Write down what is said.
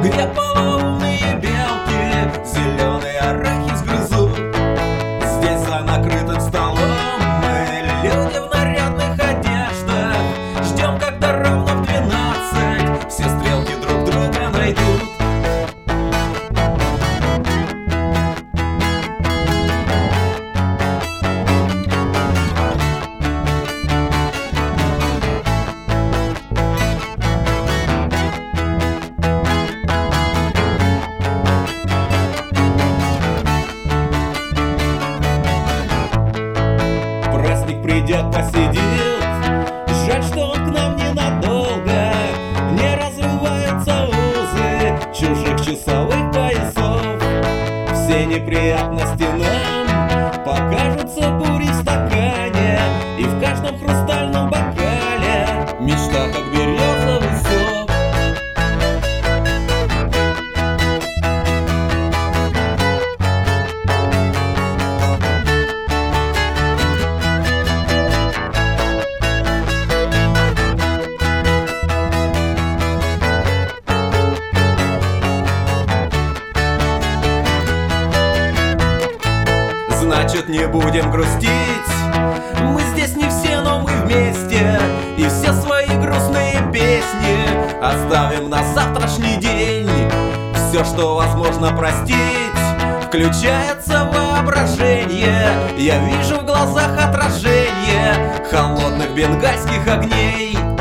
где полоумные белки зеленый арахис грызут. Здесь за накрытым столом мы, люди в нарядных одеждах, ждем, когда ровно в 12 все стрелки друг друга найдут. Праздник придет, посидит, жаль, что он к нам ненадолго. Не разрываются узы чужих часовых поясов. Все неприятности нам покажутся бурей в стакане, и в каждом хрустальном бокале мечта, как березовый сок. Значит, не будем грустить. Мы здесь не все, но мы вместе, и все свои грустные песни оставим на завтрашний день. Все, что возможно простить, включается воображение. Я вижу в глазах отражение холодных бенгальских огней.